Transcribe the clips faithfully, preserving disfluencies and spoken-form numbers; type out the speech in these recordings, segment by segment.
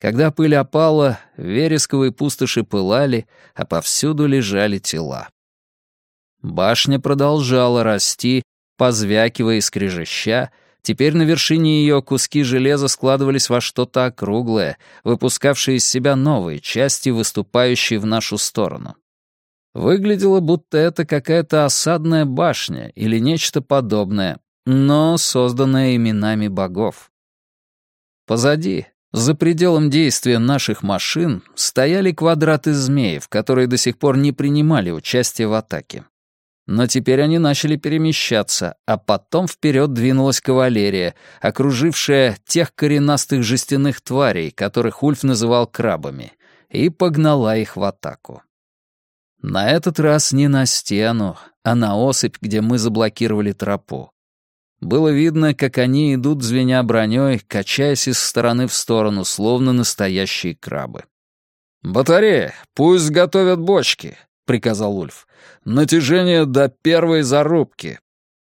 Когда пыль опала, вересковые пустоши пылали, а повсюду лежали тела. Башня продолжала расти, позвякивая и скрежеща. Теперь на вершине ее куски железа складывались во что-то округлое, выпускавшие из себя новые части, выступающие в нашу сторону. Выглядело, будто это какая-то осадная башня или нечто подобное, но созданное именами богов. Позади, за пределом действия наших машин, стояли квадраты змеев, которые до сих пор не принимали участия в атаке. Но теперь они начали перемещаться, а потом вперед двинулась кавалерия, окружившая тех коренастых жестяных тварей, которых Ульф называл крабами, и погнала их в атаку. На этот раз не на стену, а на осыпь, где мы заблокировали тропу. Было видно, как они идут, звеня броней, качаясь из стороны в сторону, словно настоящие крабы. «Батарея, пусть готовят бочки», — приказал Ульф. «Натяжение до первой зарубки».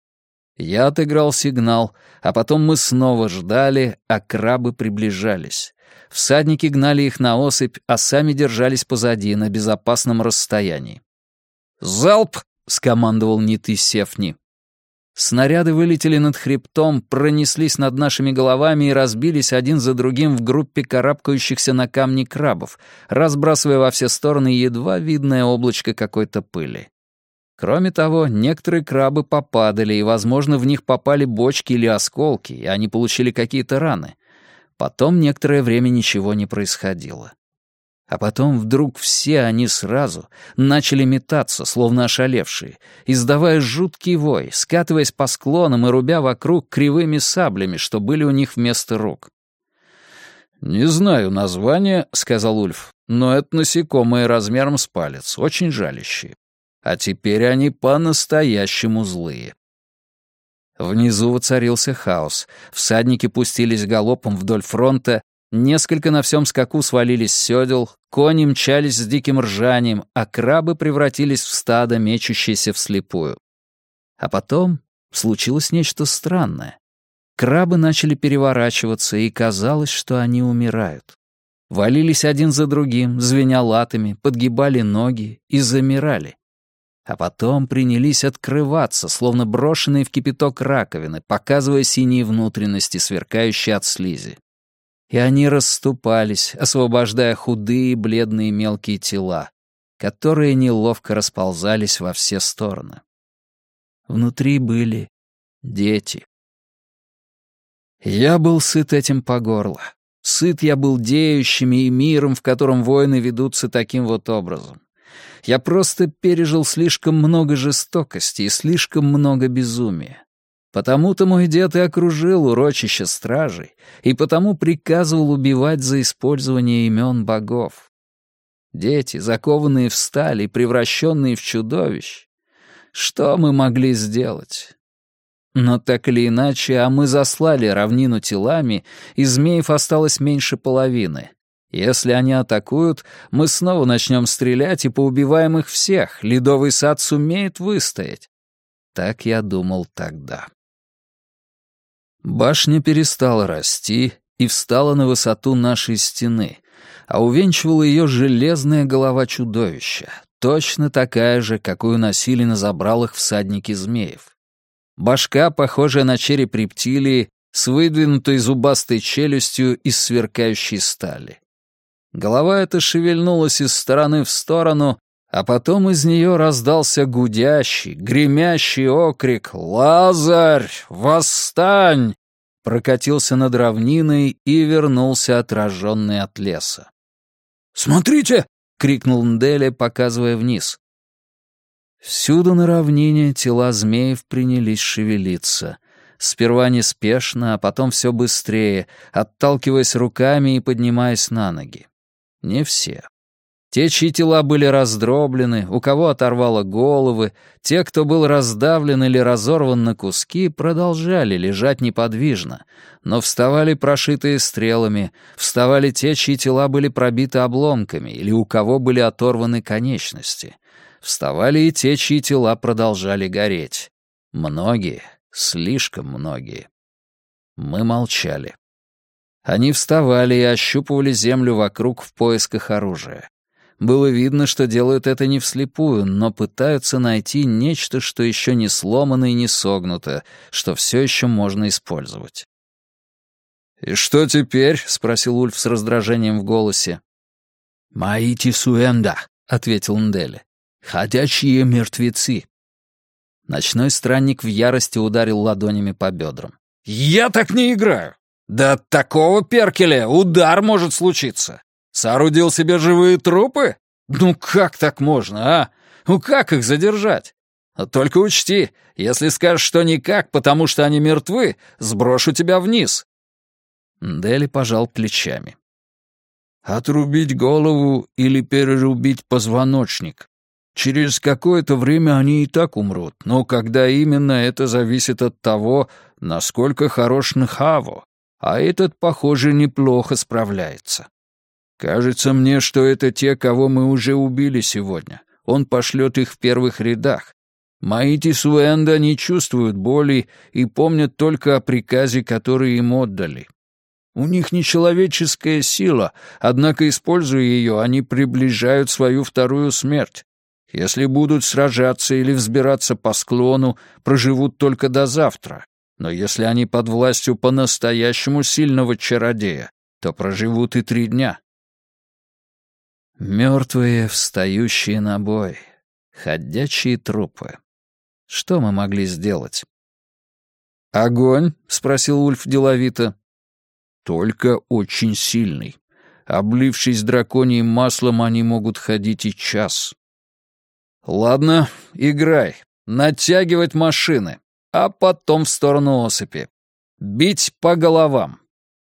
Я отыграл сигнал, а потом мы снова ждали, а крабы приближались. Всадники гнали их на осыпь, а сами держались позади, на безопасном расстоянии. «Залп!» — скомандовал Нит и Сефни. Снаряды вылетели над хребтом, пронеслись над нашими головами и разбились один за другим в группе карабкающихся на камни крабов, разбрасывая во все стороны едва видное облачко какой-то пыли. Кроме того, некоторые крабы попадали, и, возможно, в них попали бочки или осколки, и они получили какие-то раны. Потом некоторое время ничего не происходило. А потом вдруг все они сразу начали метаться, словно ошалевшие, издавая жуткий вой, скатываясь по склонам и рубя вокруг кривыми саблями, что были у них вместо рук. «Не знаю названия», — сказал Ульф, — «но это насекомые размером с палец, очень жалящие. А теперь они по-настоящему злые». Внизу воцарился хаос. Всадники пустились галопом вдоль фронта, несколько на всем скаку свалились с сёдел, кони мчались с диким ржанием, а крабы превратились в стадо, мечущееся вслепую. А потом случилось нечто странное. Крабы начали переворачиваться, и казалось, что они умирают. Валились один за другим, звеня латами, подгибали ноги и замирали. А потом принялись открываться, словно брошенные в кипяток раковины, показывая синие внутренности, сверкающие от слизи. И они расступались, освобождая худые, бледные мелкие тела, которые неловко расползались во все стороны. Внутри были дети. Я был сыт этим по горло. Сыт я был деющими и миром, в котором войны ведутся таким вот образом. Я просто пережил слишком много жестокости и слишком много безумия. Потому-то мой дед и окружил урочище стражей, и потому приказывал убивать за использование имен богов. Дети, закованные в сталь и превращенные в чудовищ. Что мы могли сделать? Но так или иначе, а мы заслали равнину телами, и змеев осталось меньше половины. Если они атакуют, мы снова начнем стрелять и поубиваем их всех. Ледовый сад сумеет выстоять. Так я думал тогда. Башня перестала расти и встала на высоту нашей стены, а увенчивала ее железная голова чудовища, точно такая же, какую носили на забралах всадники змеев. Башка, похожая на череп рептилии, с выдвинутой зубастой челюстью из сверкающей стали. Голова эта шевельнулась из стороны в сторону, а потом из нее раздался гудящий, гремящий окрик «Лазарь, восстань!» прокатился над равниной и вернулся отраженный от леса. «Смотрите!» — крикнул Нделя, показывая вниз. Всюду на равнине тела змеев принялись шевелиться. Сперва неспешно, а потом все быстрее, отталкиваясь руками и поднимаясь на ноги. Не все. Те, чьи тела были раздроблены, у кого оторвало головы, те, кто был раздавлен или разорван на куски, продолжали лежать неподвижно, но вставали прошитые стрелами, вставали те, чьи тела были пробиты обломками или у кого были оторваны конечности. Вставали и те, чьи тела продолжали гореть. Многие, слишком многие. Мы молчали. Они вставали и ощупывали землю вокруг в поисках оружия. Было видно, что делают это не вслепую, но пытаются найти нечто, что еще не сломано и не согнуто, что все еще можно использовать. «И что теперь?» — спросил Ульф с раздражением в голосе. «Маити суэнда», — ответил Нделли. «Ходячие мертвецы». Ночной странник в ярости ударил ладонями по бедрам. «Я так не играю! Да от такого перкеля удар может случиться! Соорудил себе живые трупы? Ну как так можно, а? Ну как их задержать? А только учти, если скажешь, что никак, потому что они мертвы, сброшу тебя вниз». Нделли пожал плечами. «Отрубить голову или перерубить позвоночник? Через какое-то время они и так умрут, но когда именно, это зависит от того, насколько хорош Нхаво, а этот, похоже, неплохо справляется. Кажется мне, что это те, кого мы уже убили сегодня. Он пошлет их в первых рядах. Маити Суэнда не чувствуют боли и помнят только о приказе, который им отдали. У них нечеловеческая сила, однако, используя ее, они приближают свою вторую смерть. Если будут сражаться или взбираться по склону, проживут только до завтра. Но если они под властью по-настоящему сильного чародея, то проживут и три дня. Мертвые, встающие на бой, ходячие трупы. Что мы могли сделать? «Огонь?» — спросил Ульф деловито. «Только очень сильный. Облившись драконьим маслом, они могут ходить и час». «Ладно, играй. Натягивать машины, а потом в сторону осыпи. Бить по головам».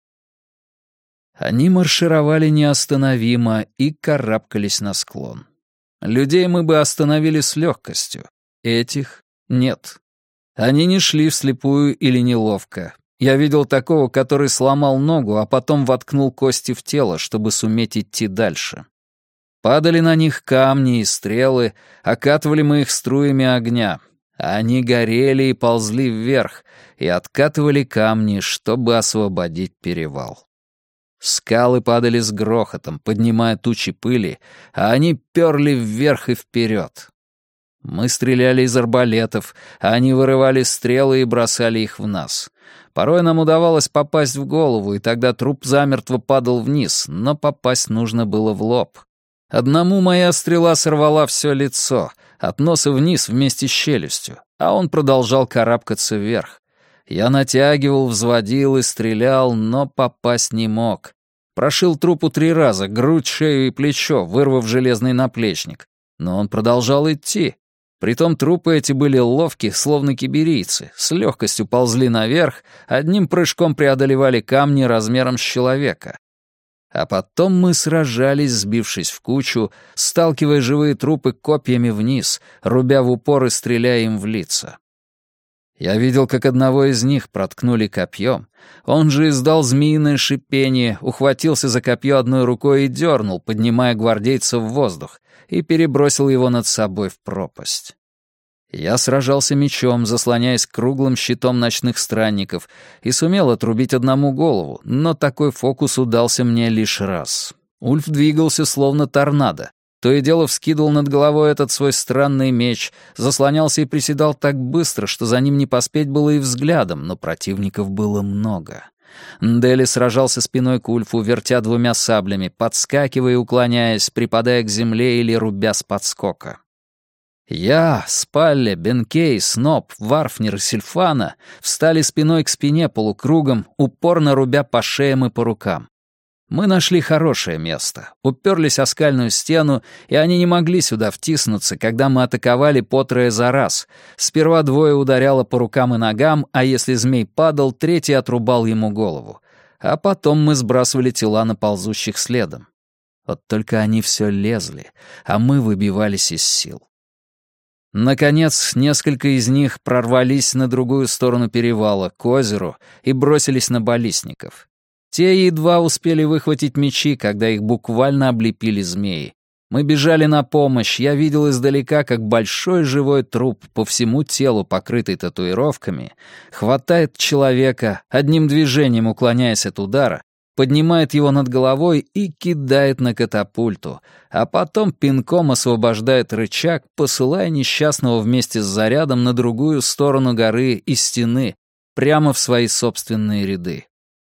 Они маршировали неостановимо и карабкались на склон. Людей мы бы остановили с легкостью. Этих — нет. Они не шли вслепую или неловко. Я видел такого, который сломал ногу, а потом воткнул кости в тело, чтобы суметь идти дальше. Падали на них камни и стрелы, окатывали мы их струями огня. Они горели и ползли вверх, и откатывали камни, чтобы освободить перевал. Скалы падали с грохотом, поднимая тучи пыли, а они перли вверх и вперед. Мы стреляли из арбалетов, а они вырывали стрелы и бросали их в нас. Порой нам удавалось попасть в голову, и тогда труп замертво падал вниз, но попасть нужно было в лоб. Одному моя стрела сорвала все лицо, от носа вниз вместе с челюстью, а он продолжал карабкаться вверх. Я натягивал, взводил и стрелял, но попасть не мог. Прошил трупу три раза, грудь, шею и плечо, вырвав железный наплечник. Но он продолжал идти. Притом трупы эти были ловки, словно киберийцы, с легкостью ползли наверх, одним прыжком преодолевали камни размером с человека. А потом мы сражались, сбившись в кучу, сталкивая живые трупы копьями вниз, рубя в упор и стреляя им в лица. Я видел, как одного из них проткнули копьем. Он же издал змеиное шипение, ухватился за копье одной рукой и дернул, поднимая гвардейца в воздух, и перебросил его над собой в пропасть. Я сражался мечом, заслоняясь круглым щитом ночных странников, и сумел отрубить одному голову, но такой фокус удался мне лишь раз. Ульф двигался словно торнадо. То и дело вскидывал над головой этот свой странный меч, заслонялся и приседал так быстро, что за ним не поспеть было и взглядом, но противников было много. Нделли сражался спиной к Ульфу, вертя двумя саблями, подскакивая и уклоняясь, припадая к земле или рубя с подскока. Я, Спалле, Бенкей, Сноб, Варфнер и Сильфана встали спиной к спине полукругом, упорно рубя по шеям и по рукам. Мы нашли хорошее место, уперлись о скальную стену, и они не могли сюда втиснуться, когда мы атаковали по трое за раз. Сперва двое ударяло по рукам и ногам, а если змей падал, третий отрубал ему голову. А потом мы сбрасывали тела на ползущих следом. Вот только они все лезли, а мы выбивались из сил. Наконец, несколько из них прорвались на другую сторону перевала, к озеру, и бросились на баллистников. Те едва успели выхватить мечи, когда их буквально облепили змеи. Мы бежали на помощь, я видел издалека, как большой живой труп, по всему телу покрытый татуировками, хватает человека, одним движением уклоняясь от удара, поднимает его над головой и кидает на катапульту, а потом пинком освобождает рычаг, посылая несчастного вместе с зарядом на другую сторону горы и стены, прямо в свои собственные ряды.